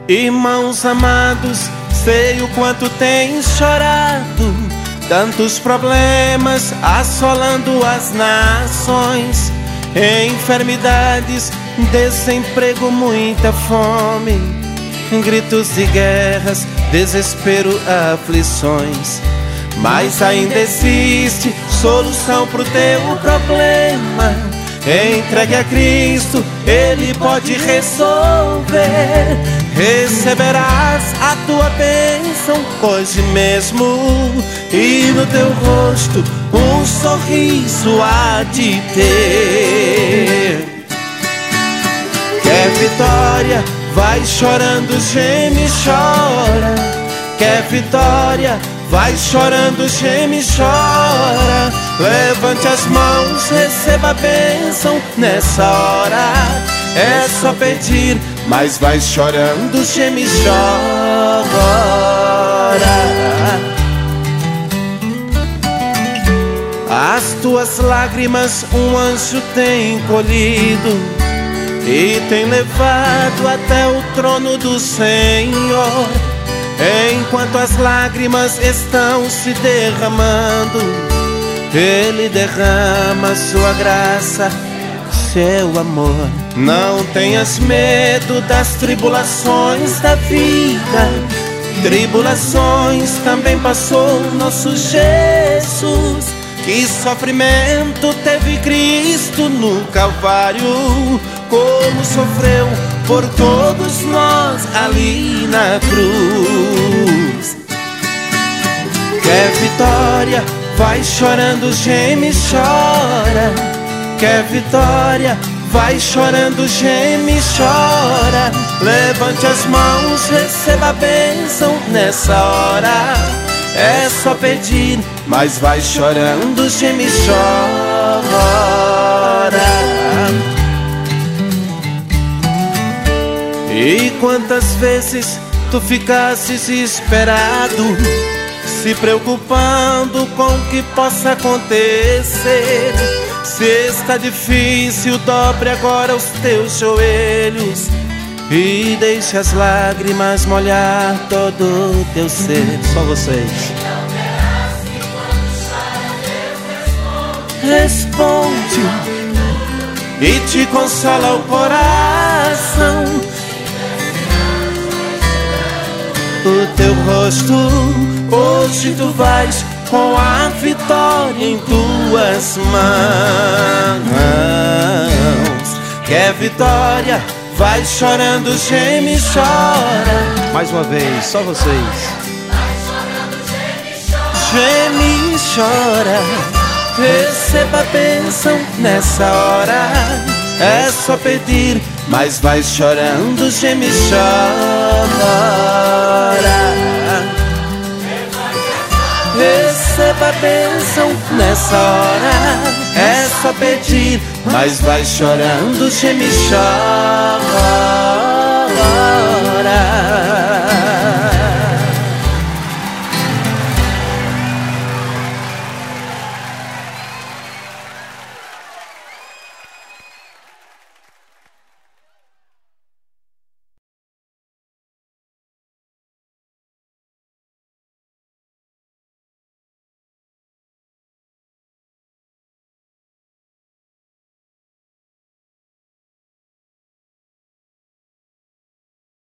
Irmãos amados, sei o quanto tens chorado, tantos problemas assolando as nações, enfermidades, desemprego, muita fome, gritos de guerras, desespero, aflições. Mas ainda existe solução pro teu problema. Entregue a Cristo, Ele pode resolver. Receberás a tua bênção hoje mesmo, e no teu rosto um sorriso há de ter. Quer vitória? Vai chorando, geme e chora. Quer vitória? Vai chorando, geme e chora. Levante as mãos, receba a bênção nessa hora. É só pedir, mas vai chorando, geme e chora. As tuas lágrimas um anjo tem colhido e tem levado até o trono do Senhor. Enquanto as lágrimas estão se derramando, Ele derrama sua graça, seu amor. Não tenhas medo das tribulações da vida. Tribulações também passou nosso Jesus. Que sofrimento teve Cristo no Calvário, como sofreu por todos nós ali na cruz. Quer vitória? Vai chorando, geme e chora. Quer vitória? Vai chorando, geme e chora. Levante as mãos, receba a bênção nessa hora. É só pedir, mas vai chorando, geme e chora. E quantas vezes tu ficaste desesperado, se preocupando com o que possa acontecer. Se está difícil, dobre agora os teus joelhos e deixe as lágrimas molhar todo o teu ser. Só vocês. Responde e te consola o coração. O teu rosto, hoje tu vais com a vitória em tuas mãos. Quer vitória? Vai chorando, geme e chora. Mais uma vez, só vocês. Geme e chora. Receba a bênção nessa hora. É só pedir, mas vai chorando, geme e chora. Receba a bênção nessa hora. É só pedir, mas vai chorando, geme e chora.